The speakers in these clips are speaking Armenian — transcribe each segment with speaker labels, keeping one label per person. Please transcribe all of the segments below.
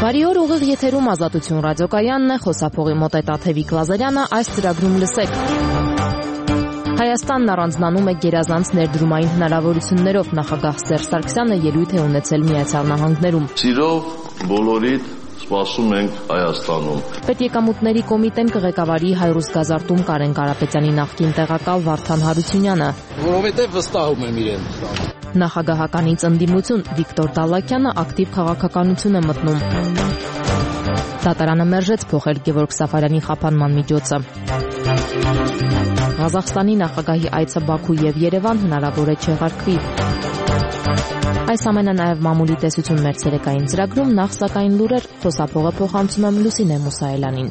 Speaker 1: Բարի օր, ուղիղ եթերում Ազատություն ռադիոկայանն է, խոսափողի մոտ է Տաթևիկ Լազարյանը, այս ծրագրում լսեք։ Հայաստանն առանձնանում է գերազանց ներդրումային հնարավորություններով, նախագահ Սերժ Սարգսյանը ելույթ է ունեցել Միացյալ Նահանգներում։
Speaker 2: Սիրով բոլորիդ սպասում ենք Հայաստանում։
Speaker 1: Պետեկամուտների կոմիտեն կղեկավարի Հայրուս Գազարտում Կարեն Կարապետյանի նախկին տեղակալ Վարդան Հարությունյանը։
Speaker 3: Որովհետև վստահում եմ իրեն։
Speaker 1: Նախագահականից ընդդիմություն Վիկտոր Դալակյանը ակտիվ քաղաքականություն է մտնում։ Դատարանը մերժեց փոխել Գևորգ Սաֆարյանի խափանման միջոցը։ Ղազախստանի նախագահի այցը Բաքու եւ Երևան հնարավոր է չեղարկվի։ Այս ամենը նաև մամուլի տեսություն մեր ցերեկային ծրագրում, նախ սակայն լուրեր, խոսափողը փոխանցում եմ Լուսինե Մուսայելյանին։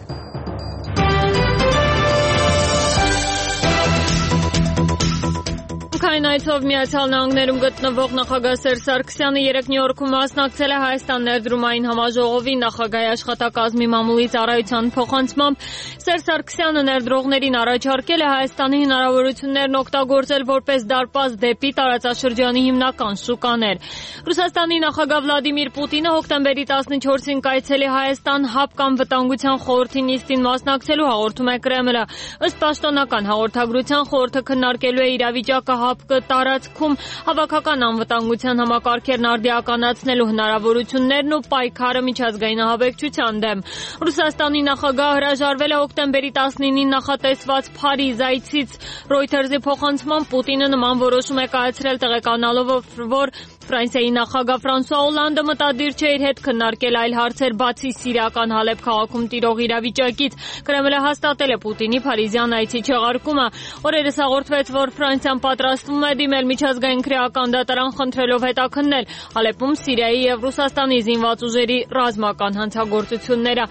Speaker 1: Այցով Միացյալ Նահանգներում գտնվող նախագահ Սերժ Սարգսյանը երեկ Նյու Յորքում մասնակցել է Հայաստան ներդրումային համաժողովի նախագահի աշխատակազմի մամուլի ծառայության փոխանցմամբ Սերժ Սարգսյանը ներդրողներին առաջարկել է Հայաստանի հնարավորություններն օգտագործել որպես դարպաս դեպի տարածաշրջանի հիմնական շուկաներ։ Ռուսաստանի նախագահ Վլադիմիր Պուտինը հոկտեմբերի 14-ին կայցելի Հայաստան ՀԱՊԿ անվտանգության խորհրդի նիստին մասնակցելու հաղորդում է Կրեմլը։ Ըստ պաշտոնական հաղորդագրության խորհուրդը քննարկելու է իրավիճակը ՀԱՊԿ տարածքում հավաքական անվտանգության համակարգերն արդիականացնելու հնարավորություններն ու պայքարը միջազգային ահաբեկչության դեմ։ Ռուսաստանի նախագահը հրաժարվել է հոկտեմբերի 19-ին նախատեսված Փարիզ այցից։ Reuters-ի փոխանցմամբ Պուտինը նման որոշում է կայացրել տեղեկանալով, որ Ֆրանսիայի նախագահ Ֆրանսուଆ Օլանդը մտադիր չէ իր հետ քննարկել այլ հարցեր բացի սիրիական Հալեբ քաղաքում տիրող իրավիճակից։ Կրեմլը հաստատել է Պուտինի փարիզյան այցի չեղարկումը։ Օրերս հաղորդվեց, որ Ֆրանսիան պատրաստվում է դիմել միջազգային քրեական դատարան խնդրելով հետաքննել Հալեպում Սիրիայի եւ Ռուսաստանի զինված ուժերի ռազմական հանցագործությունները։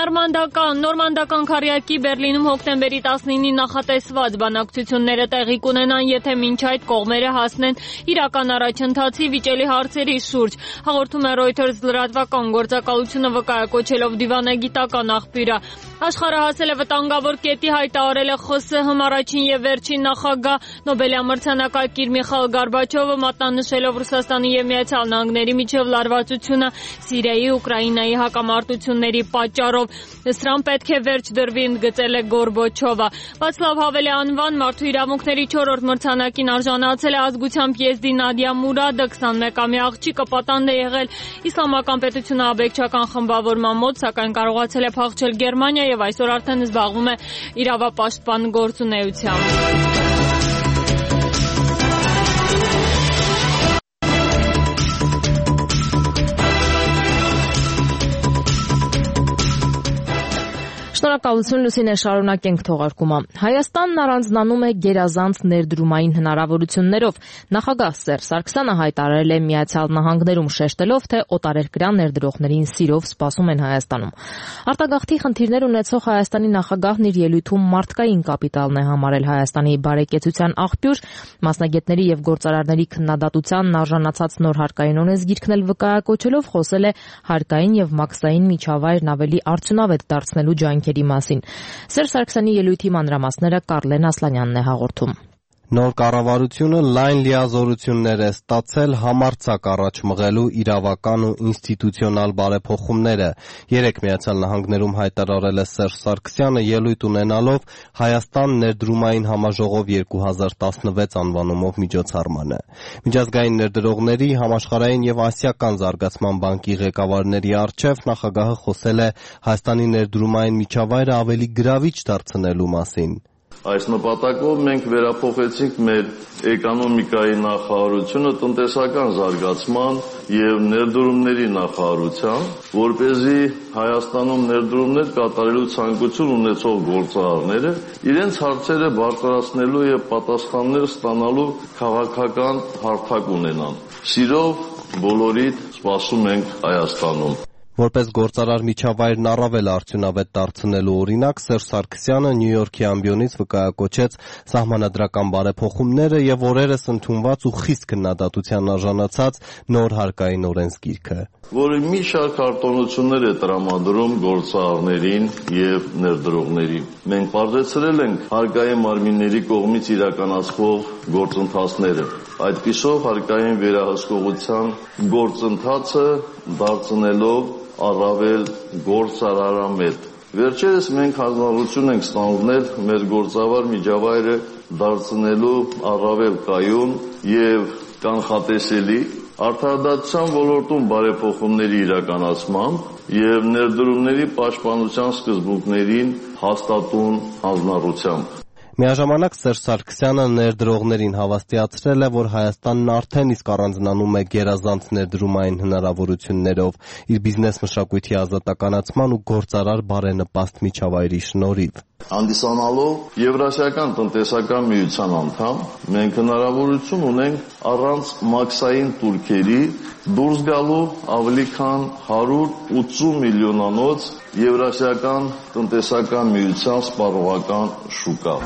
Speaker 1: Նորմանդական քարյակի Բերլինում հոկտեմբերի 19-ին նախատեսված բանակցությունները տեղի կունենան, եթե մինչ այդ կողմերը հասնեն իրական առաջընթացի վիճելի հարցերի շուրջ։ Հաղորդում է Reuters լրատվական գործակալությունը վկայակոչելով դիվանագիտական աղբյուրը։ Աշխարհը հասել է վտանգավոր կետի, հայտարարել է ԽՍՀՄ առաջին եւ վերջին նախագահ Նոբելյան մրցանակակիր Միխայիլ Գորբաչովը, մատնանշելով Ռուսաստանի եւ Միացյալ Նահանգների միջև լարվածությունը Սիրիայի, Ուկրաինայի հակամարտությունների պատճառով։ Սրան պետք է վերջ դրվի, ընդգծել է Գորբաչովը։ Վացլավ Հավելի անվան մարդու իրավունքների 4-րդ մրցանակին արժանացել է ազգությամբ եզդի Նադիա Մուրադը, 21-ամյա աղջիկը պատանդ է եղել Իսլամական պետությունը ահաբեկչական խմբավորման մոտ, սակայն կարողացել է փախչել Գերմանիա եւ այսօր արդեն զբաղվում է իրավապաշտպան գործունեությամբ։ Շնորհակալություն Լուսինե, շարունակենք թողարկումը։ Հայաստանն առանձնանում է գերազանց ներդրումային հնարավորություններով։ Նախագահ Սերժ Սարգսյանը հայտարարել է Միացյալ Նահանգներում, շեշտելով, թե օտարերկրյա ներդրողներին սիրով սպասում են Հայաստանում։ Արտագաղթի խնդիրներ ունեցող Հայաստանի նախագահն իր ելույթում մարդկային կապիտալն է համարել Հայաստանի բարեկեցության աղբյուր, մասնագետների եւ գործարարների քննադատությանն արժանացած նոր հարկային օրենսգիրքն էլ վկայակոչելով խոսել է հարկային եւ մաքսային միջավայրն ավելի արդյունավետ դարձնելու ջանքերի մասին։ Սերժ Սարգսյանի ելույթի մանրամասները Կարլեն Ասլանյանն է հաղորդում։
Speaker 4: Նոր կառավարությունը լայն լիազորություններ է ստացել համարձակ առաջ մղելու իրավական ու ինստիտուցիոնալ բարեփոխումները։ Երեկ Միացյալ Նահանգներում հայտարարել է Սերժ Սարգսյանը ելույթ ունենալով Հայաստան ներդրումային համաժողով 2016 անվանումով միջոցառմանը։ Միջազգային ներդրողների, համաշխարհային եւ ասիական զարգացման բանկի ղեկավարների առջև նախագահը խոսել է Հայաստանի ներդրումային միջավայրը ավելի գրավիչ դարձնելու մասին։
Speaker 2: Այս նպատակով մենք վերափոխեցինք մեր էկոնոմիկայի նախարարությունը տնտեսական զարգացման եւ ներդրումների նախարարության, որպեսզի Հայաստանում ներդրումներ կատարելու ցանկություն ունեցող գործարարները իրենց հարցերը բարձրացնելու եւ պատասխաններ ստանալու քաղաքական հարթակ ունենան։ Սիրով բոլորիդ սպասում ենք Հայաստանում։
Speaker 4: Որպես գործարար միջավայրն առավել արդյունավետ դարձնելու օրինակ, Սերժ Սարգսյանը Նյու Յորքի ամբիոնից վկայակոչեց սահմանադրական բարեփոխումները եւ օրերս ընդունված ու խիստ քննադատության արժանացած նոր հարկային օրենսգիրքը,
Speaker 2: որը մի շարք արտոնություններ է տրամադրում գործարարներին եւ ներդրողներին։ Մենք բարձրացրել ենք հարկային մարմինների կողմից իրականացվող գործընթացները։ այդպիսով հարկային վերահսկողության գործընթացը դարձնելով առավել գործարարամետ։ Վերջերս մենք հանձնարարություն ենք ստանձնել մեր գործավար միջավայրը դարձնելու առավել կայուն եւ կանխատեսելի արդարադատության ոլորտում բարեփոխումների իրականացմամբ եւ ներդրումների պաշտպանության սկզբունքներին հաստատուն հանձնարարությամբ։
Speaker 4: Միաժամանակ Սերժ Սարգսյանը ներդրողներին հավաստիացրել է, որ Հայաստանն արդեն իսկ առանձնանում է գերազանց ներդրումային հնարավորություններով իր բիզնես մշակույթի ազատականացման ու գործարար բարենպաստ միջավայրի շնորհիվ։
Speaker 2: Հանդիսանալով Եվրասիական տնտեսական միության անդամ, մենք հնարավորություն ունենք առանց մաքսային տուրքերի դուրս գալու ավելի քան 180 միլիոնանոց Եվրասիական տնտեսական միության սպառողական շուկա։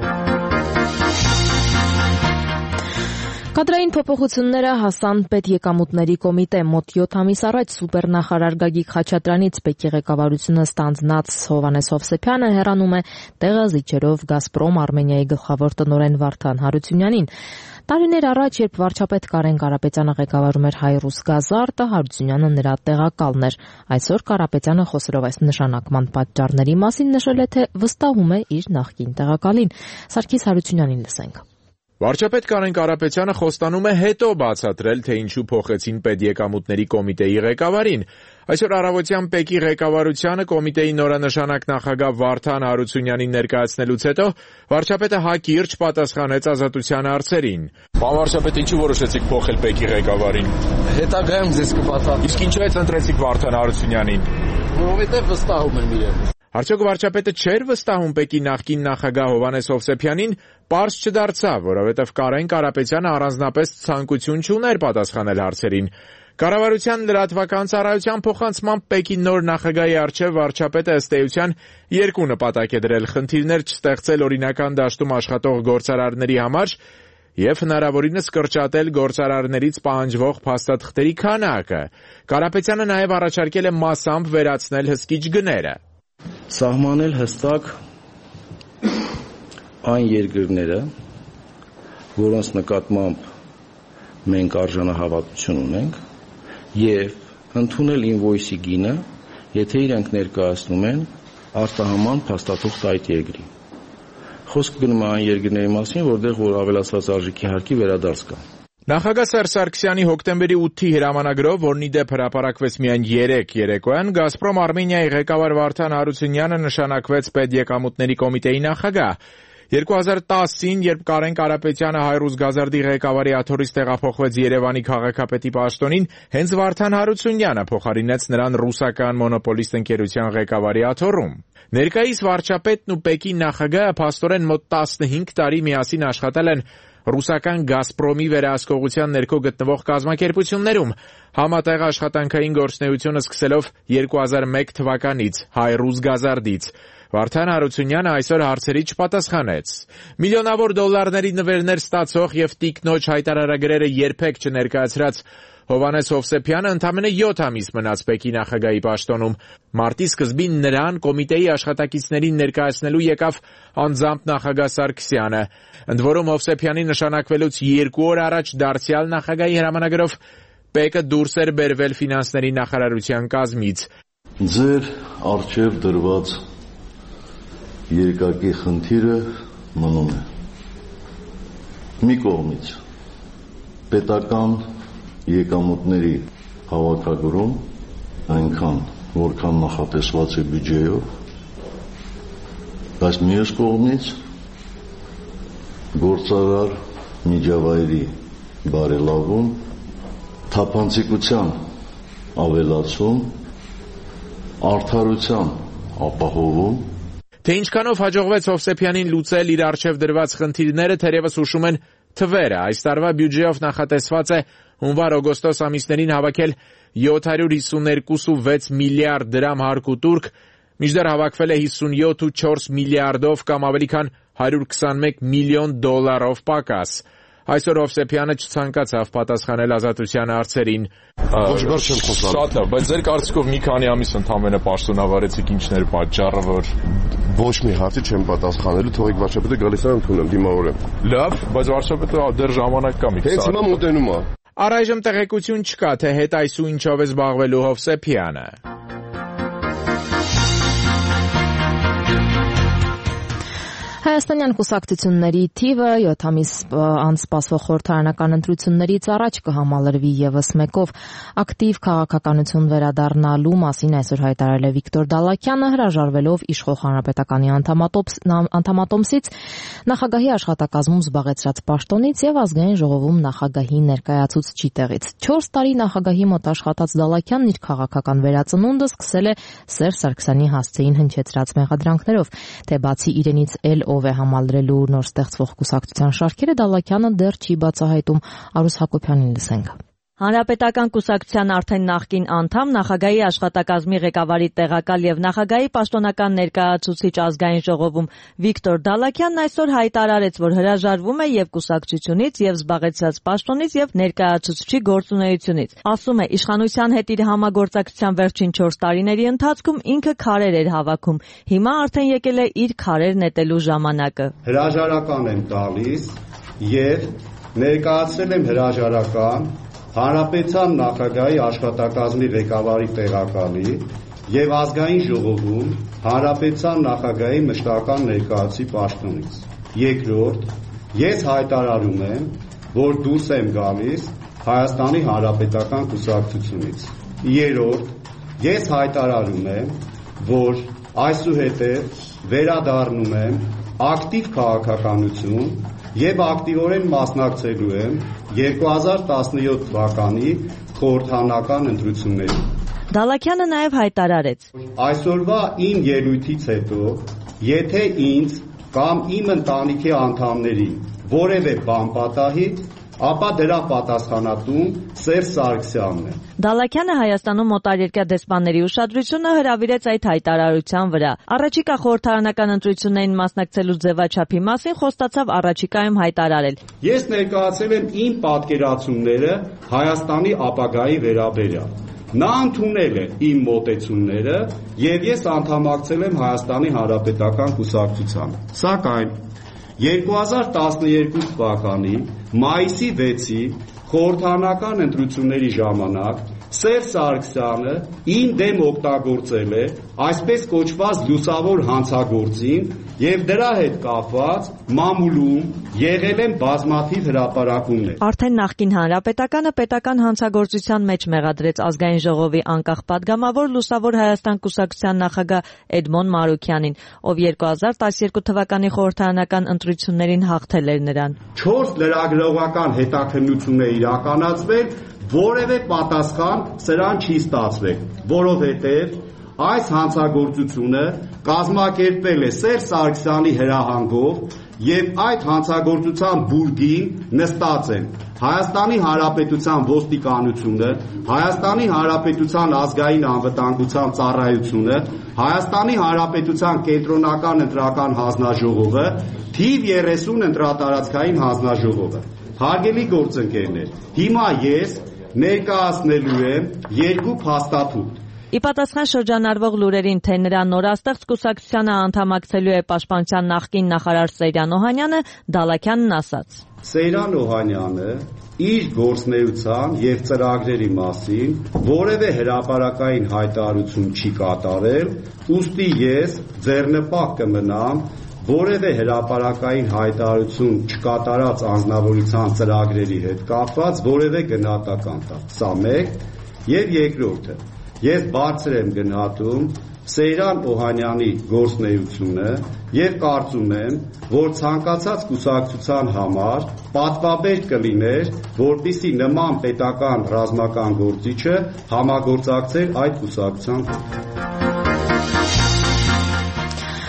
Speaker 5: Կադրային փոփոխությունները հասան պետեկամուտների կոմիտե։ Մոտ 7 ամիս առաջ սուպերնախարար Գագիկ Խաչատրյանից ՊԵԿ-ի ղեկավարությունը ստանձնած Հովհաննես Հովսեփյանը հեռանում է տեղազիջերով Գազպրոմ Արմենիայի գլխավոր տնօրեն Վարդան Հարությունյանին։ Տարիներ առաջ, երբ վարչապետ Կարեն Կարապետյանը ղեկավարում էր Հայրուսգազարտը, Հարությունյանը նրա տեղակալն էր։ Այսօր Կարապետյանը խոսելով այս նշանակման պատճառների մասին նշել է, թե վստահում է իր նախկին տեղակալին։ Սարգիս Հարությունյանին լսենք։
Speaker 6: Վարչապետ Կարեն Կարապետյանը խոստանում է հետո բացատրել, թե ինչու փոխեցին պետեկամուտների կոմիտեի ղեկավարին։ Այսօր առավոտյան ՊԵԿ-ի ղեկավարությանը կոմիտեի նորանշանակ նախագահ Վարդան Հարությունյանին ներկայացնելուց հետո վարչապետը հակիրճ պատասխանեց Ազատության հարցերին։ Պարոն վարչապետ, ինչու որոշեցիք փոխել ՊԵԿ-ի ղեկավարին։
Speaker 3: Հետագայում ձեզ կպատասխանեմ։
Speaker 6: Իսկ ինչու է ընտրեցիք Վարդան Հարությունյանին։
Speaker 3: Որովհետև վստահում եմ իրեն։
Speaker 6: Արդյոք վարչապետը չէր վստահում ՊԵԿ-ի նախկին նախագահ Հովհաննես Հովսեփյանին, պարզ չդարձավ, որովհետև Կարեն Կարապետյանը առանձնապես ցանկություն չուներ պատասխանել հարցերին։ Կառավարության լրատվական ծառայության փոխանցմամբ ՊԵԿ-ի նոր նախագահի առջև վարչապետը ըստ էության երկու նպատակ է դրել՝ խնդիրներ չստեղծել օրինական դաշտում աշխատող գործարարների համար եւ հնարավորինս կրճատել գործարարներից պահանջվող փաստաթղթերի քանակը։ Կարապետյանը նաեւ առաջարկել է մասամբ վերացնել հսկիչ գները։
Speaker 7: Սահմանել հստակ այն երկրները, որոնց նկատմամբ մենք արժանահավատություն ունենք, եւ ընդունել ինվոյսի գինը, եթե իրենք ներկայացնում են արտահանման փաստաթուղթ այդ երկրի։ Խոսքը գնում է այն երկրների մասին, որտեղ որ ավելացված արժեքի հարկի վերադարձ կա։
Speaker 6: Նախագահ Սերժ Սարգսյանի հոկտեմբերի 8-ի հրամանագրով, որն ի դեպ հրապարակվեց միայն 3 երեկոյան, Գազպրոմ Արմենիայի ղեկավար Վարդան Հարությունյանը նշանակվեց պետեկամուտների կոմիտեի նախագահ։ 2010-ին, երբ Կարեն Կարապետյանը Հայրուսգազարդի ղեկավարի աթոռից տեղափոխվեց Երևանի քաղաքապետի պաշտոնին, հենց Վարդան Հարությունյանը փոխարինեց նրան ռուսական մոնոպոլիստ ընկերության ղեկավարի աթոռում։ Ներկայիս վարչապետն ու ՊԵԿ-ի նախագահը փաստորեն մոտ 15 տարի միասին աշխատել են ռուսական Գազպրոմի վերահսկողության ներքո գտնվող կազմակերպություններում, համատեղ աշխատանքային գործունեությունը սկսելով 2001 թվականից Հայրուսգազարդից։ Վարդան Հարությունյանը այսօր հարցերի չպատասխանեց։ Միլիոնավոր դոլարների նվերներ ստացող եւ տիկնոջ հայտարարագրերը երբեք չներկայացրած Հովհաննես Հովսեփյանը ընդամենը 7 ամիս մնաց ՊԵԿ-ի նախագահի պաշտոնում։ Մարտի սկզբին նրան կոմիտեի աշխատակիցներին ներկայացնելու եկավ անձամբ նախագահ Սարգսյանը։ Ընդ որում Հովսեփյանի նշանակվելուց 2 օր առաջ դարձյալ նախագահի հրամանագրով ՊԵԿ-ը դուրս էր բերվել ֆինանսների նախարարության կազմից։
Speaker 2: Ձեր առջև դրված երկակի խնդիրը մնում է։ Մի կողմից պետական եկամուտների հավաքագրում այնքան, որքան նախատեսված է բյուջեով, բայց մյուս կողմից գործարար միջավայրի բարելավում, թափանցիկության ավելացում, արդարության ապահովում։
Speaker 6: Թե ինչքանով հաջողվեց Հովսեփյանին լուծել իր առջև դրված խնդիրները, թերևս հուշում են թվերը։ Այս տարվա բյուջեով նախատեսված է հունվար-օգոստոս ամիսներին հավաքել 752.6 միլիարդ դրամ հարկ ու տուրք, մինչդեռ հավաքվել է 57.4 միլիարդով կամ ավելի քան 121 միլիոն դոլարով պակաս։ Այսօր Հովսեփյանը չցանկացավ պատասխանել Ազատության հարցերին։
Speaker 8: Շատ լավ, բայց ձեր կարծիքով մի քանի ամիս ընդամենը պաշտոնավարեցիք, ինչն էր պատճառը, որ
Speaker 9: ոչ մի հարցի չեմ պատասխանելու, թողեք վարչապետը գալիս է ընդունել, դիմավորեմ։
Speaker 8: լավ, բայց վարչապետը դեռ ժամանակ կա մի քիչ։
Speaker 9: Հենց հիմա մոտենում է։
Speaker 6: Առայժմ տեղեկություն չկա, թե հետ այսու ինչով է զբաղվելու Հովսեփյանը։
Speaker 5: Հայաստանյան կուսակցությունների թիվը 7 ամիս անց սպասվող խորհրդարանական ընտրություններից առաջ կհամալրվի ևս մեկով։ Ակտիվ քաղաքականություն վերադառնալու մասին այսօր հայտարարել է Վիկտոր Դալաքյանը, հրաժարվելով իշխող հանրապետականի անդամատոմսից, նախագահի աշխատակազմում զբաղեցրած պաշտոնից եւ ազգային ժողովում նախագահի ներկայացուցչի տեղից։ 4 տարի նախագահի մոտ աշխատած Դալաքյանն իր քաղաքական վերածնունդը սկսել է Սերժ Սարգսյանի հասցեին հնչեցրած մեղադրանքներով, թե բացի իրենից ով է համալրելու նոր ստեղծվող կուսակցության շարքերը, Դալաքյանը դեռ չի բացահայտում։ Արուս Հակոբյանին լսենք։
Speaker 10: Հանրապետական կուսակցության արդեն նախկին անդամ, նախագահի աշխատակազմի ղեկավարի տեղակալ եւ նախագահի պաշտոնական ներկայացուցիչ ազգային ժողովում Վիկտոր Դալաքյանն այսօր հայտարարեց, որ հրաժարվում է եւ կուսակցությունից, եւ զբաղեցրած պաշտոնից եւ ներկայացուցչի գործունեությունից։ Ասում է, իշխանության հետ իր համագործակցության վերջին 4 տարիների ընթացքում ինքը քարեր էր հավաքում։ Հիմա արդեն եկել է իր քարեր նետելու ժամանակը։
Speaker 11: Հրաժարական եմ տալիս եւ ներկայացրել եմ հրաժարական Հանրապետության նախագահի աշխատակազմի ղեկավարի տեղակալի եւ ազգային ժողովում Հանրապետության նախագահի մշտական ներկայացուցի պաշտոնից։ Երկրորդ, ես հայտարարում եմ, որ դուրս եմ գալիս Հայաստանի Հանրապետական կուսակցությունից։ Երրորդ, ես հայտարարում եմ, որ այսուհետև վերադառնում եմ ակտիվ քաղաքականություն եւ ակտիվորեն մասնակցելու եմ 2017 թվականի խորհրդարանական ընտրություններին։
Speaker 10: Դալաքյանը նաև հայտարարեց.
Speaker 11: Այսօրվա իմ ելույթից հետո, եթե ինձ կամ իմ ընտանիքի անդամներին որևէ բան պատահի, ապա դրա պատասխանատուն Սերժ Սարգսյանն է։
Speaker 10: Դալաքյանը Հայաստանում օտարերկրյա դեսպանների ուշադրությունը հրավիրեց այդ հայտարարության վրա։ Առաջիկա խորհրդարանական ընտրություններին մասնակցելու ձևաչափի մասին խոստացավ առաջիկայում հայտարարել։
Speaker 11: Ես ներկայացրել եմ իմ պատկերացումները Հայաստանի ապագայի վերաբերյալ։ Նա ընդունել է իմ մոտեցումները եւ ես անդամակցել եմ Հայաստանի Հանրապետական կուսակցությանը։ Սակայն 2012 թվականի մայիսի 6-ի խորհրդարանական ընտրությունների ժամանակ Սերժ Սարգսյանը իմ դեմ օգտագործել է այսպես կոչված լուսավոր հանցագործին եւ դրա հետ կապված մամուլում եղել են բազմաթիվ հրապարակումներ։
Speaker 10: Արդեն նախկին հանրապետականը պետական հանցագործության մեջ մեղադրեց ազգային ժողովի անկախ падգամավոր Լուսավոր Հայաստան կուսակցության նախագահ Էդմոն Մարուքյանին, ով 2012 թվականի խորհրդարանական ընտրություններին հաղթել էր նրան։
Speaker 11: 4 լրագրողական հետաքննություն է իրականացվել, որևէ պատասխան սրան չի ստացվել, որովհետև այս հանցագործությունը կազմակերպվել է Սերժ Սարգսյանի հրահանգով եւ այդ հանցագործության բուրգին նստած են Հայաստանի Հանրապետության ոստիկանությունը, Հայաստանի Հանրապետության ազգային անվտանգության ծառայությունը, Հայաստանի Հանրապետության կենտրոնական ընտրական հանձնաժողովը, թիվ 30 ընտրատարածքային հանձնաժողովը։ Հարգելի գործընկերներ, հիմա ես ներկայացնելու եմ 2 փաստաթուղթ։
Speaker 10: Ի պատասխան շրջանառվող լուրերին, թե նրա նորաստեղծ կուսակցությանը անդամակցելու է պաշտպանության նախկին նախարար Սեյրան Օհանյանը, Դալաքյանն ասաց.
Speaker 11: Սեյրան Օհանյանը իր գործնեության եւ ծրագրերի մասին որևէ հրապարակային հայտարարություն չի կատարել, ուստի ես ձեռնպահ կմնամ որևէ հրապարակային հայտարարություն չկատարած անձնավորության ծրագրերի հետ կապված որևէ գնահատական տալ։ Սա մեկ, եւ երկրորդը, ես բարձր եմ գնահատում Սեյրան Օհանյանի գործնեությունը եւ կարծում եմ, որ ցանկացած կուսակցության համար պատվաբեր կլիներ, որպեսզի նման պետական ռազմական գործիչը համագործակցեր այդ կուսակցության հետ։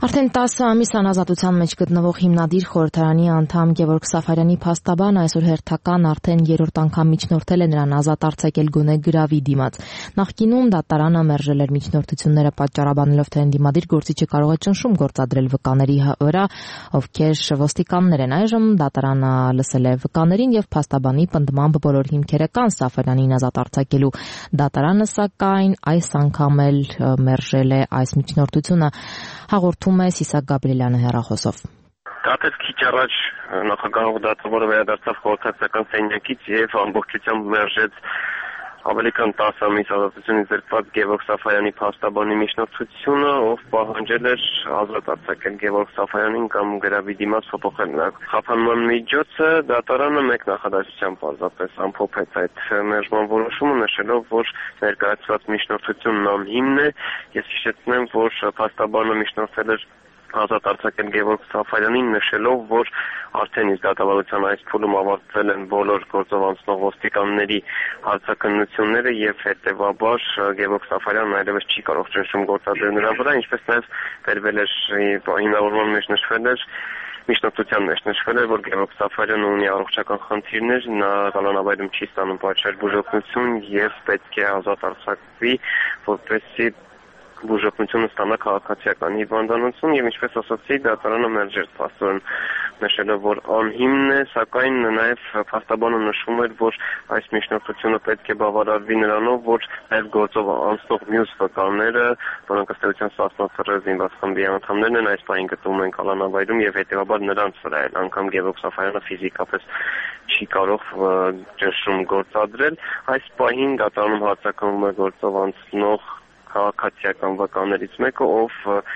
Speaker 5: Արդեն 10 ամիս անազատության մեջ գտնվող հիմնադիր խորհրդարանի անդամ Գևորգ Սաֆարյանի փաստաբանը այսօր հերթական արդեն երրորդ անգամ միջնորդել է նրան ազատ արձակել գոնե գրավի դիմաց։ Նախկինում դատարանը մերժել էր միջնորդությունները պատճառաբանելով, թե ընդդիմադիր գործիչը կարող է ճնշում գործադրել վկաների վրա, ովքեր ոստիկաններ են։ Այժմ դատարանը լսել է վկաներին եւ փաստաբանի պնդմամբ բոլոր հիմքերը կան Սաֆարյանին ազատ արձակելու։ Դատարանը սակայն այս անգամ էլ մերժել է այս միջնորդությունը։ Հաղորդում է Սիսակ Գաբրիելյանը հեռախոսով։
Speaker 12: Դատեց քիչ առաջ նախագահող դատավորը վերադարձավ խորհրդարական սենյակից եւ ամբողջությամբ մերժեց ավելի քան 10 ամիս ազատությունից զրկված Գևորգ Սաֆարյանի փաստաբանի միջնորդությունը, ով պահանջել էր ազատ արձակել Գևորգ Սաֆարյանին կամ գրավի դիմաց փոփոխել նրա խափանման միջոցը։ Դատարանը մեկ նախադասությամբ պարզապես ամփոփեց այդ մերժման որոշումը, նշելով, որ ներկայացված միջնորդությունն անհիմն է։ Ես հիշեցնեմ, որ փաստաբանը միջնորդել էր ազատ արձակել Գևորգ Սաֆարյանին, նշելով, որ արդեն իսկ դատավարության այս փուլում ավարտվել են բոլոր գործով անցնող ոստիկանների հարցաքննությունները եւ հետեւաբար Գևորգ Սաֆարյանն այլևս չի կարող ճնշում գործադրել նրա վրա, ինչպես նաեւ վերվել էր հիմնավորման մեջ նշվել էր միջնորդության մեջ նշվել է, որ Գևորգ Սաֆարյանը ունի առողջական խնդիրներ, նա կալանավայրում չի ստանում պատշաճ բուժօգնություն եւ պետք է ազատ արձակվի, որպեսզի բուժօգնությունը ստանա քաղաքացիական հիվանդանոցում եւ ինչպես ասացի, դատարանը մերժեց փաստորեն, նշելով, որ անհիմն է, սակայն նաեւ փաստաբանը նշում էր, որ այս միջնորդությունը պետք է բավարարվի նրանով, որ այլ գործով անցնող մյուս վկաները, որոնք ըստ էության սասնացրել զինված խմբի անդամներն են, այս պահին գտնվում են կալանավայրում եւ հետեւաբար նրանց վրա էլ անգամ Գևորգ Սաֆարյանը ֆիզիկապես չի կարող ճնշում գործադրել։ Այս պահին դատարանում հարձակվում է գործով անցնող քաղաքացիական վկաներից մեկը, ով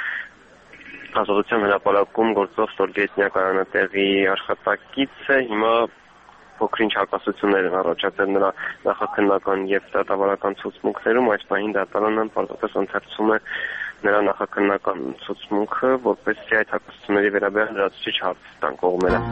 Speaker 12: ազատության հրապարակում գործող ստորգետնյա կայանատեղի աշխատակից է։ Հիմա փոքրինչ հակասություններ են առաջացել նրա նախաքննական եւ դատավարական ցուցմունքներում։ Այս պահին դատարանը պարզապես ընթերցում է նրա նախաքննական ցուցմունքը, որպեսզի այդ հակասությունների վերաբերյալ լրացուցիչ հարց տան կողմերը։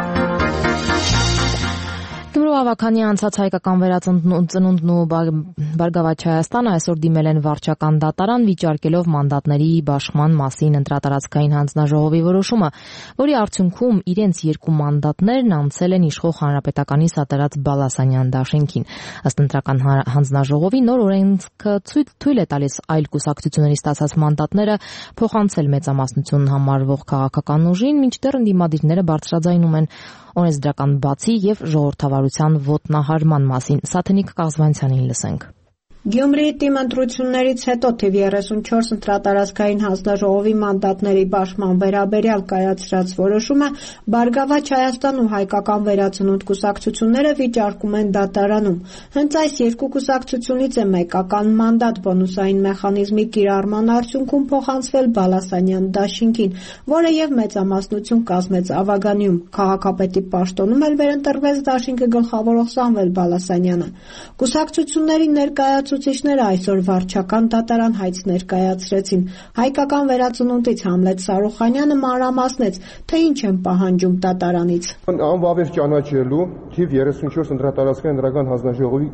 Speaker 5: Գյումրու ավագանի անցած հայկական վերածնունդն ու Բարգավաճ Հայաստանը այսօր դիմել են վարչական դատարան, վիճարկելով մանդատների բաշխման մասին ընտրատարածքային հանձնաժողովի որոշումը, որի արդյունքում իրենց 2 մանդատներն անցել են իշխող Հանրապետականի Սատարած Բալասանյան դաշինքին։ Ըստ ընտրական հանձնաժողովի նոր օրենքը թույլ է տալիս այլ կուսակցությունների ստացած մանդատները փոխանցել մեծամասնություն համարվող քաղաքական ուժին, մինչդեռ ընդդիմադիրները բարձրաձայնում են օրենսդրական բացի եւ ժողովրդավարության ոտնահարման մասին։ Սաթենիկ Կազվանցյանին լսենք։
Speaker 13: Գյումրիի թիմ ընտրություններից հետո թիվ 34 ընտրատարածքային հանձնաժողովի մանդատների բաշխման վերաբերյալ կայացրած որոշումը Բարգավաճ Հայաստան ու Հայկական վերածնունդ կուսակցությունները վիճարկում են դատարանում։ Հենց այս 2 կուսակցությունից է մեկական մանդատ բոնուսային մեխանիզմի կիրառման արդյունքում փոխանցվել Բալասանյան դաշինքին, որը եւ մեծամասնություն կազմեց Ավագանիում։ Քաղաքապետի պաշտոնում էլ վերընտրվեց դաշինքը գլխավորող Սամվել Բալասանյանը։ Կուսակցությունների ներկայացուցիչները այսօր վարչական դատարան հայց ներկայացրեցին։ Հայկական վերածնունդից Համլետ Սարուխանյանը մանրամասնեց, թե ինչ են պահանջում դատարանից։
Speaker 9: Անվավեր ճանաչելու թիվ 34 ընտրատարածքային ընտրական հանձնաժողովի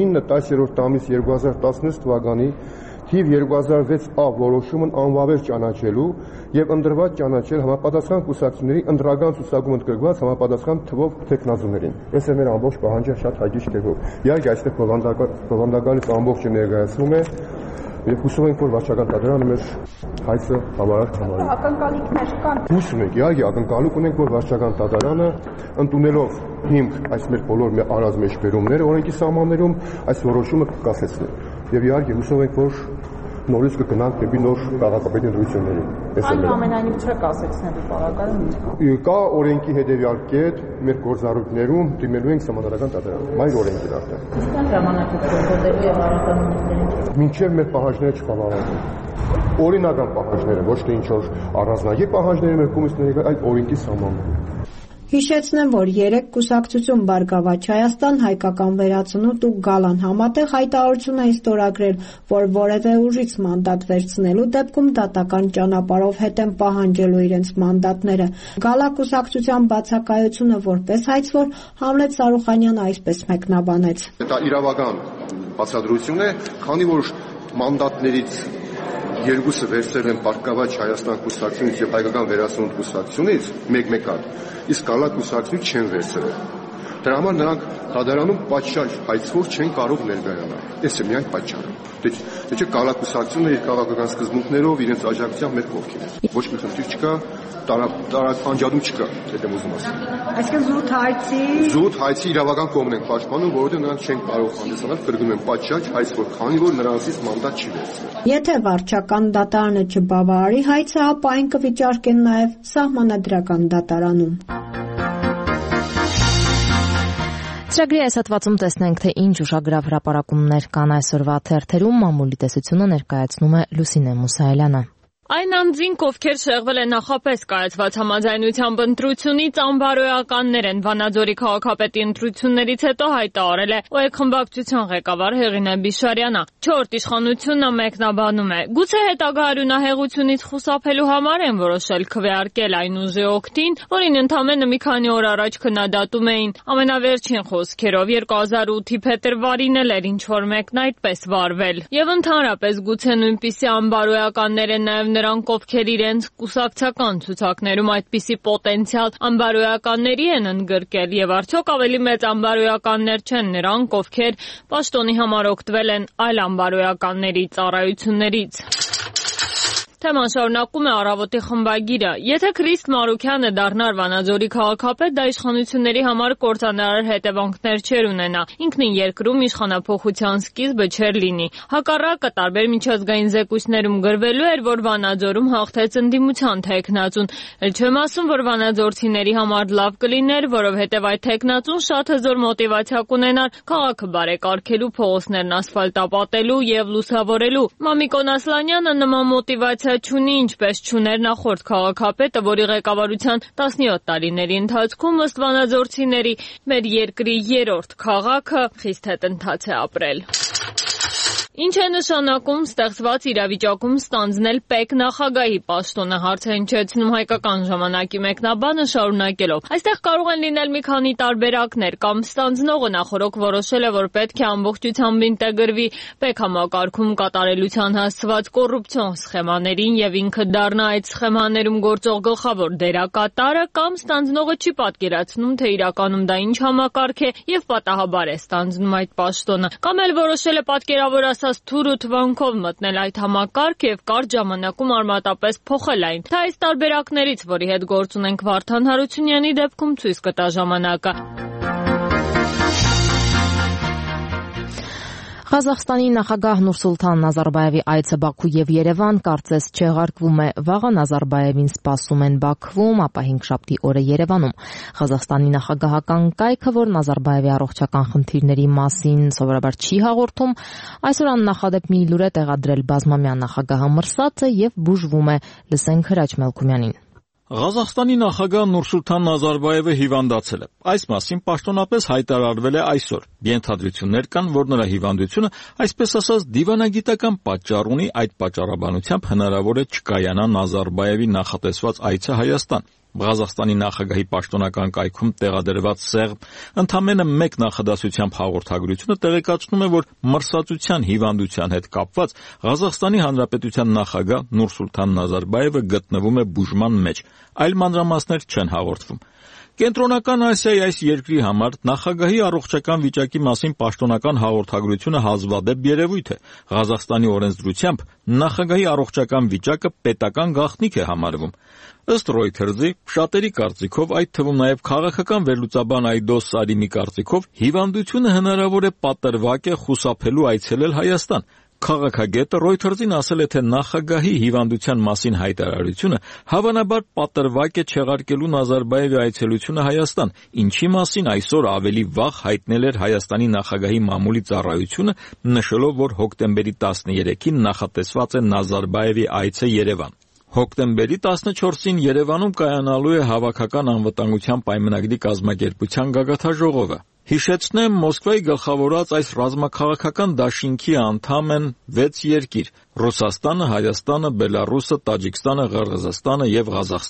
Speaker 9: 09-10 ամիս 2016 թվականի թիվ 2006A որոշումն անվավեր ճանաչելու եւ ընդրված ճանաչել համապատասխան կուսակցությունների ընտրական ցուցակում ընդգրկված համապատասխան թվով տեխնազուներին։ Այս է մեր ամբողջ պահանջը շատ հաջիչ կերպով։ Իհարկե այստեղ բովանդակալից ամբողջը ներկայացնում է եւ հուսով ենք, որ վարչական դատարանը մեր հայցը բավարար կհամարի։
Speaker 13: Ակնկալիքներ կան։
Speaker 9: Հուսում ենք, իհարկե ակնկալիք ունենք, որ վարչական դատարանը ընդունելով հիմք այս մեր բոլոր արած մեջբերումները օրենքի սահմաններում այս որոշումը կկասեցնի։ Եվ իհարկե հուսով ենք, որ նորից կգնանք դեպի նոր քաղաքապետի ընտրությունների։
Speaker 13: Այնուամենայնիվ չեք ասեցնելու բավականին։
Speaker 9: Կա օրենքի հետևյալ կետ մեր գործառույթներում դիմելու ենք սահմանադրական դատարան։ Մայր օրենքին արդեն։
Speaker 13: Ինչքան ժամանակ է գործելու եւ առանձնահատկությունների։
Speaker 9: Մինչև մեր պահանջները չբավարարվեն։ Օրինական պահանջները, ոչ թե ինչ որ առանձնագիր պահանջները մեր կողմից ներկայ, այլ օրենքի սահմանները։
Speaker 13: Հիշեցնեմ, որ 3 կուսակցություն Բարգավաճ Հայաստան, Հայկական վերածնունդ ու Գալան համատեղ հայտարարություն էին ստորագրել, որ որևէ ուժից մանդատ վերցնելու դեպքում դատական ճանապարհով հետ են պահանջելու իրենց մանդատները։ Գալա կուսակցության բացակայությունը որպես հայցվոր Համլետ Սարուխանյանը այսպես մեկնաբանեց։
Speaker 9: Դա իրավական բացատրություն է, քանի որ մանդատներից երկուսը վերցրել են Պարկավաճ Հայաստան կուսակցությունից եւ Հայկական վերածնունդ կուսակցությունից մեկ-մեկ հատ, իսկ Կալա կուսակցությունից չեն վերցրել։ Դրա համար նրանք դատարանում պատշաճ հայցվող չեն կարող ներկայանալ։ Այս է միայն պատճառը։ Դե չէ Կալա կուսակցությունը իր քաղաքական սկզբունքներով իրենց աջակցությամբ մեր կողքին է։ Ոչ մի խնդիր չկա, տարածքանջատում չկա, եթե ուզում ասեմ։
Speaker 13: Այսինքն զուտ
Speaker 9: հայցի իրավական կողմն են պաշտպանում, որովհետև նրանք չեն կարող հանդիսանալ, կրկնում են պատշաճ հայցվող, քանի որ նրանցից մանդատ չի վերցվել։
Speaker 13: Եթե վարչական դատարանը չբավարարի հայցը, ապա այն կվիճարկեն նաև սահմանադրական դատարանում։
Speaker 5: Ծրագրի այս հատվածում տեսնենք, թե ինչ ուշագրավ հրապարակումներ կան այսօրվա թերթերում, մամուլի տեսությունը ներկայացնում է Լուսինե Մուսայելյանը։
Speaker 1: Այն անձինք, ովքեր շեղվել են նախապես կայացված համաձայնությամբ ընտրությունից, անբարոյականներ են, Վանաձորի քաղաքապետի ընտրություններից հետո հայտարարել է ՕԵԿ խմբակցության ղեկավար Հեղինե Բիշարյանը։ 4 իշխանությունը մեկնաբանում է. գուցե հետագա արյունահեղությունից խուսափելու համար են որոշել քվեարկել այն ուժի օգտին, որին ընդամենը մի քանի օր առաջ քննադատում էին։ Ամենավերջին խոսքերով 2008-ի փետրվարին էլ էր ինչ-որ մեկն այդպես վարվել։ Եվ ընդհանրապես գուցե նույնպիսի անբարոյականներ են նաև նրանք, ովքեր իրենց կուսակցական ցուցակներում այդպիսի պոտենցիալ անբարոյականների են ընդգրկել, եւ արդյոք ավելի մեծ անբարոյականներ չեն նրանք, ովքեր պաշտոնի համար օգտվել են այլ անբարոյականների ծառայություններից։ Թեման շարունակում է Առավոտի խմբագիրը։ Եթե Քրիստ Մարուքյանը դառնար Վանաձորի քաղաքապետ, դա իշխանությունների համար կործանարար հետևանքներ չէր ունենա։ Ինքնին երկրում իշխանափոխության սկիզբը չէր լինի։ Հակառակը տարբեր միջազգային զեկույցներում գրվելու էր, որ Վանաձորում հաղթեց ընդդիմության թեկնածուն։ Էլ չեմ ասում, որ վանաձորցիների համար լավ կլիներ, որովհետև այդ թեկնածուն շատ հզոր մոտիվացիա կունենար քաղաքը բարեկարգելու, փողոցներն ասֆալտապատելու եւ լուսավորելու։ Մամիկոն Ասլանյանը նման մոտիվացիա չունի, ինչպես չուներ նախորդ քաղաքապետը, որի ղեկավարության 17 տարիների ընթացքում ըստ վանաձորցիների մեր երկրի երրորդ քաղաքը խիստ հետընթաց է ապրել։ Ինչ է նշանակում ստեղծված իրավիճակում ստանձնել ՊԵԿ նախագահի պաշտոնը, հարց է հնչեցնում Հայկական ժամանակի մեկնաբանը շարունակելով։ Այստեղ կարող են լինել մի քանի տարբերակներ, կամ ստանձնողը նախօրոք որոշել է, որ պետք է ամբողջությամբ ինտեգրվի ՊԵԿ համակարգում կատարելության հասցված կոռուպցիոն սխեմաներին եւ ինքը դառնա այդ սխեմաներում գործող գլխավոր դերակատարը, կամ ստանձնողը չի պատկերացնում, թե իրականում դա ինչ համակարգ է եւ պատահաբար է ստանձնում այդ պաշտոնը, կամ էլ որոշել է պատկերավոր թուր ու թվանքով մտնել այդ համակարգ եւ կարճ ժամանակում արմատապես փոխել այն։ Դա այս տարբերակներից, որի հետ գործ ունենք Վարդան Հարությունյանի դեպքում, ցույց կտա ժամանակը։
Speaker 5: Ղազախստանի նախագահ Նուրսուլթան Նազարբայևի այցը Բաքու եւ Երևան կարծես չեղարկվում է։ Վաղը Նազարբայևին սպասում են Բաքվում, ապա 5-շաբթի օրը Երևանում։ Ղազախստանի նախագահական կայքը, որ Նազարբայևի առողջական խնդիրների մասին սովորաբար չի հաղորդում, այսօր աննախադեպ մի լուր է տեղադրել բազմամյա նախագահը մրսած է եւ բուժվում է։ Լսենք Հրաչ Մելքումյանին։
Speaker 14: Ղազախստանի նախագահ Նուրսուլթան Նազարբայևը հիվանդացել է։ Այս մասին պաշտոնապես հայտարարվել է այսօր։ Ենթադրություններ կան, որ նրա հիվանդությունը, այսպես ասած, դիվանագիտական պատճառ ունի, այդ պատճառաբանությամբ հնարավոր է չկայանա Նազարբայևի նախատեսված այցը Հայաստան։ Ղազախստանի նախագահի պաշտոնական կայքում տեղադրված սեղմ ընդամենը մեկ նախադասությամբ հաղորդագրությունը տեղեկացնում է, որ մրսածության հիվանդության հետ կապված Ղազախստանի Հանրապետության նախագահ Նուրսուլթան Նազարբայևը գտնվում է բուժման մեջ, այլ մանրամասներ չեն հաղորդվում։ Կենտրոնական Ասիայի այս երկրի համար նախագահի առողջական վիճակի մասին պաշտոնական հաղորդագրությունը հազվադեպ երևույթ է։ Ղազախստանի օրենսդրությամբ նախագահի առողջական վիճակը պետական գաղտնիք է համարվում։ Ըստ Reuters-ի, շատերի կարծիքով, այդ թվում նաև քաղաքական վերլուծաբան Այդոս Սարիմի կարծիքով, հիվանդությունը հնարավոր է պատրվակ է խուսափելու այցելել Հայաստան։ Քաղաքագետը Reuters-ին ասել է, թե նախագահի հիվանդության մասին հայտարարությունը հավանաբար պատրվակ է չեղարկելու Նազարբայևի այցելությունը Հայաստան, ինչի մասին այսօր ավելի վաղ հայտնել էր Հայաստանի նախագահի մամուլի ծառայությունը, նշելով, որ հոկտեմբերի 13-ին նախատեսված է Նազարբայևի այցը Երևան։ Հոկտեմբերի 14-ին Երևանում կայանալու է Հավաքական անվտանգության պայմանագրի կազմակերպության գագաթաժողովը։ Հիշեցնեմ, Մոսկվայի գլխավորած այս ռազմաքաղաքական դաշինքի անդամ են 6 երկիր՝ Ռուսաստանը, Հայաստանը, Բելարուսը, Տաջիկստանը, Ղրղզստանը եւ Ղազախստանը։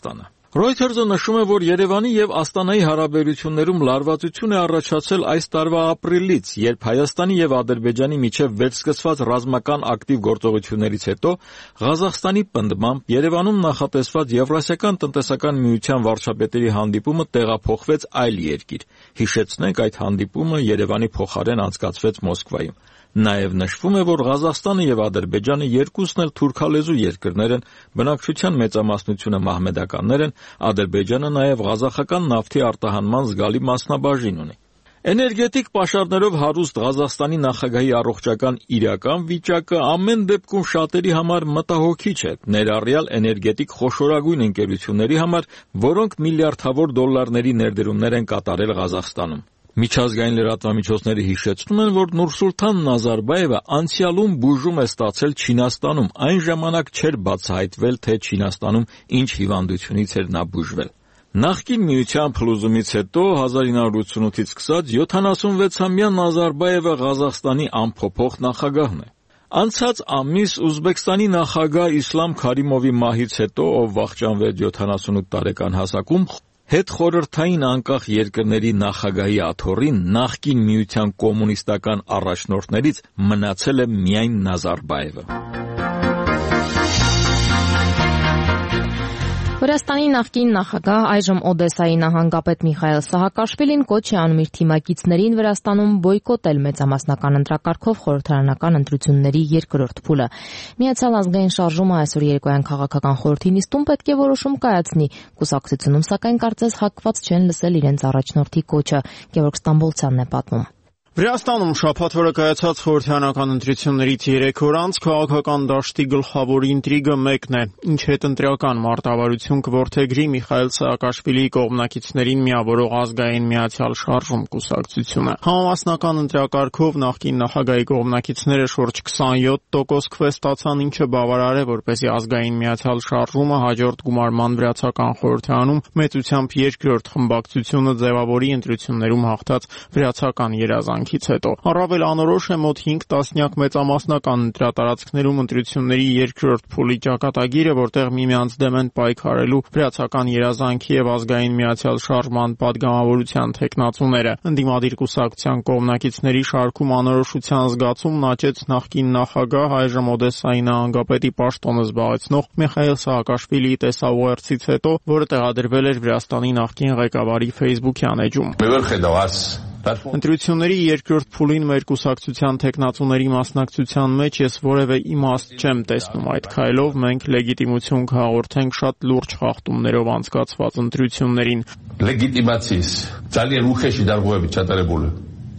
Speaker 14: Reuters-ը նշում է, որ Երևանի եւ Աստանայի հարաբերություններում լարվածություն է առաջացել այս տարվա ապրիլից, երբ Հայաստանի եւ Ադրբեջանի միջև վերսկսված ռազմական ակտիվ գործողություններից հետո Ղազախստանի պնդմամբ Երևանում նախատեսված Եվրասիական տնտեսական միության վարչապետերի հանդիպումը տեղափոխվեց այլ երկիր։ Հիշեցնենք, այդ հանդիպումը Երևանի փոխարեն անցկացվեց Մոսկվայում։ Նաև նշվում է, որ Ղազախստանը եւ Ադրբեջանը երկուսն էլ թուրքալեզու երկրներ են, բնակչության մեծամասնությունը մահմեդականներ են, Ադրբեջանը նաև ղազախական նավթի արտահանման զգալի մասնաբաժին ունի։ Էներգետիկ պաշարներով հարուստ Ղազախստանի նախագահի առողջական իրական վիճակը ամեն դեպքում շատերի համար մտահոգիչ է, ներառյալ էներգետիկ խոշորագույն ընկերությունների համար, որոնք միլիարդավոր դոլարների ներդրումներ են կատարել Ղազախստանում։ Միջազգային լրատվամիջոցները հիշեցնում են, որ Նուրսուլթան Նազարբայևը անցյալում բուժում է ստացել Չինաստանում, այն ժամանակ չէր բացահայտվել, թե Չինաստանում ինչ հիվանդությունից էր նա բուժվել։ Նախկին միության փլուզումից հետո 1988-ից սկսած 76-ամյա Նազարբայևը Ղազախստանի անփոփոխ նախագահն է։ Անցած ամիս Ուզբեկստանի նախագահ Իսլամ Քարիմովի մահից հետո, ով վախճանվեց 78 տարեկան հասակում, հետխորհրդային անկախ երկրների նախագահի աթոռին նախկին միության կոմունիստական առաջնորդներից մնացել է միայն Նազարբայևը։
Speaker 5: Վրաստանի նախկին նախագահ, այժմ Օդեսայի նահանգապետ Միխայել Սահակաշվիլին կոչ է անում իր թիմակիցներին Վրաստանում բոյկոտել մեծամասնական ընտրակարգով խորհրդարանական ընտրությունների երկրորդ փուլը։ Միացյալ ազգային շարժումը այսօր երկույան քաղաքական խորհրդի նիստում պետք է որոշում կայացնի։ Կուսակցությունում սակայն կարծես հակված չեն լսել իրենց առաջնորդի կոչը։ Գևորգ Ստամբոլցյանն է պատմում։
Speaker 15: Վրաստանում շաբաթ-օրը կայացած խորհրդարանական ընտրություններից 3 օր անց քաղաքական դաշտի գլխավոր ինտրիգը մեկն է. ինչ հետընտրական մարտավարություն կորդեգրի Միխայել Սահակաշվիլիի կողմնակիցներին միավորող ազգային միացյալ շարժում կուսակցությունը։ Համամասնական ընտրակարգով նախկին նախագահի կողմնակիցները շուրջ 27% քվե ստացան, ինչը բավարար է, որպեսզի ազգային միացյալ շարժումը հաջորդ գումարման վրացական խորհրդարանում մեծությամբ երկրորդ խմբակցությունը ձևավորի ընտրություններում հաղթած վրացական երազանք հետո։ Առավել անորոշ է մոտ 5 տասնյակ մեծամասնական ընտրատարածքներում ընտրությունների երկրորդ փուլի ճակատագիրը, որտեղ միմյանց դեմ են պայքարելու վրացական երազանքի եւ ազգային միացյալ շարժման падգամավորության թեկնածուները։ Ընդդիմադիր կուսակցության կողմնակիցների շարքում անորոշության զգացումն աճեց նախկին նախագահ, այժմ Օդեսայի նահանգապետի պաշտոնը զբաղեցնող Միխայել Սահակաշվիլիի տեսաուղերձից հետո, որը տեղադրվել էր Վրաստանի նախկին ղեկավարի Facebook-յան էջում։ Ընտրությունների երկրորդ փուլին մեր կուսակցության թեկնածուների մասնակցության մեջ ես որևէ իմաստ չեմ տեսնում այդ քայլով, մենք լեգիտիմություն կհաղորդենք շատ լուրջ խախտումներով անցկացված ընտրություններին։
Speaker 16: Լեգիտիմացიის ძალიან ուխեշի դարբոյի չատարებული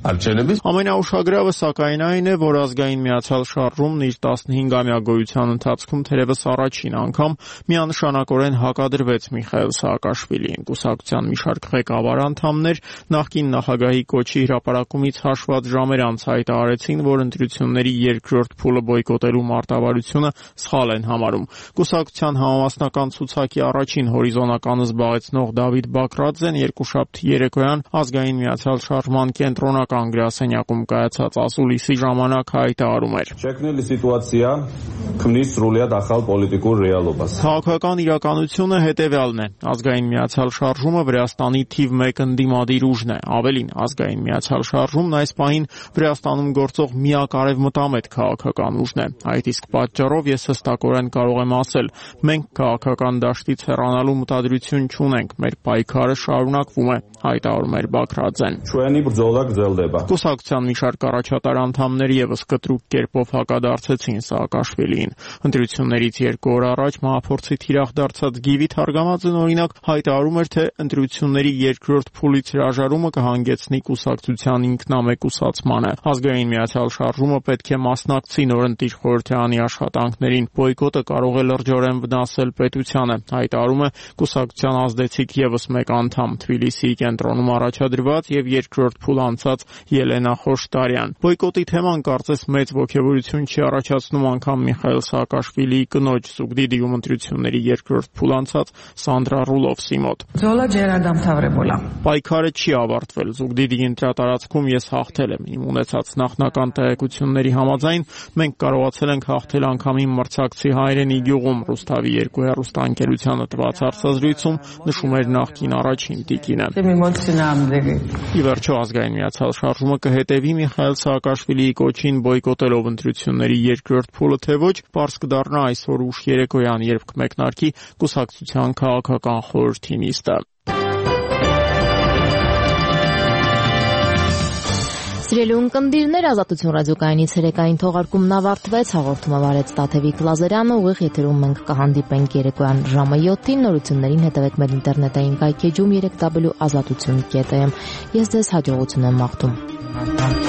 Speaker 15: Ամենաուշագրավը սակայն այն է, որ ազգային միացյալ շարժումն իր 15-ամյա գոյության ընթացքում թերևս առաջին անգամ միանշանակորեն հակադրվեց Միխայել Սահակաշվիլիին։ Կուսակցության մի շարք ղեկավար անդամներ նախկին նախագահի կոչի հրապարակումից հաշված ժամեր անց հայտարարեցին, որ ընտրությունների երկրորդ փուլը բոյկոտելու մարտավարությունը սխալ են համարում։ Կուսակցության համամասնական ցուցակի առաջին հորիզոնականը զբաղեցնող Դավիթ Բակրաձեն երկուշաբթի երեկոյան ազգային միացյալ շարժման կենտրոնական գրասենյակում կայացած ասուլիսի ժամանակ հայտարարում էր. Քաղաքական իրականությունը հետևյալն է. ազգային միացյալ շարժումը Վրաստանի թիվ 1 ընդդիմադիր ուժն է։ Ավելին, ազգային միացյալ շարժումն այս պահին Վրաստանում գործող միակ արևմտամետ քաղաքական ուժն է։ Այդ իսկ պատճառով ես հստակորեն կարող եմ ասել, մենք քաղաքական դաշտից հեռանալու մտադրություն չունենք, մեր պայքարը շարունակվում է, հայտարարում էր Բակրաձեն։ Կուսակցության մի շարք առաջատար անդամներ եւս կտրուկ կերպով հակադարձեցին Սահակաշվիլիին։ Ընտրություններից 2 օր առաջ մահափորձի թիրախ դարձած Գիվի Թարգամաձեն օրինակ հայտարարում էր, թե ընտրությունների երկրորդ փուլից հրաժարումը կհանգեցնի կուսակցության ինքնամեկուսացմանը։ Ազգային միացյալ շարժումը պետք է մասնակցի նորընտիր խորհրդարանի աշխատանքներին, բոյկոտը կարող է լրջորեն վնասել պետությանը, հայտարարում է կուսակցության ազդեցիկ եւս մեկ անդամ Թբիլիսիի կենտրոնում առաջադրված եւ երկրորդ փուլ անցած Ելենա Խոշտարյան։ Բոյկոտի թեման կարծես մեծ ոգևորություն չի առաջացնում անգամ Միխայել Միխայել Սաակաշվիլիի կնոջ Զուգդի դիում ընտրությունների երկրորդ փուլ անցած Սանդրա Ռուլովսի մոտ։ Պայքարը չի ավարտվել։ Զուգդի դիի ընտրատարածքում ես հաղթել եմ։ Իմ ունեցած նախնական տեղեկությունների համաձայն մենք կարողացել ենք հաղթել անգամին մրցակցի հայրենի գյուղում, Ռուսթավի 2 հեռուստաընկերությանը տված հարցազրույցում նշում էր նախկին առաջին տիկինը։ Ի վերջո Ազգային միացյալ շարժումը կհետևի Միխայել Սաակաշվիլիի կոչին բոյկոտելով ընտրությունների երկրորդ փուլը, թե ոչ, պարզ կդառնա այսօր ուշ երեկոյան, երբ կմեկնարկի կուսակցության քաղաքական խորհրդի նիստը։
Speaker 5: Սիրելի ունկնդիրներ, Ազատություն ռադիոկայանի ցերեկային թողարկումն ավարտվեց, հաղորդումը վարեց Տաթևիկ Լազարյանը, ուղիղ եթերում մենք կհանդիպենք երեկոյան ժամը 7-ին, նորություններին հետևեք մեր ինտերնետային կայքեջում 3w.azatutun.am։ Ես ձեզ հաջողություն եմ մաղթում։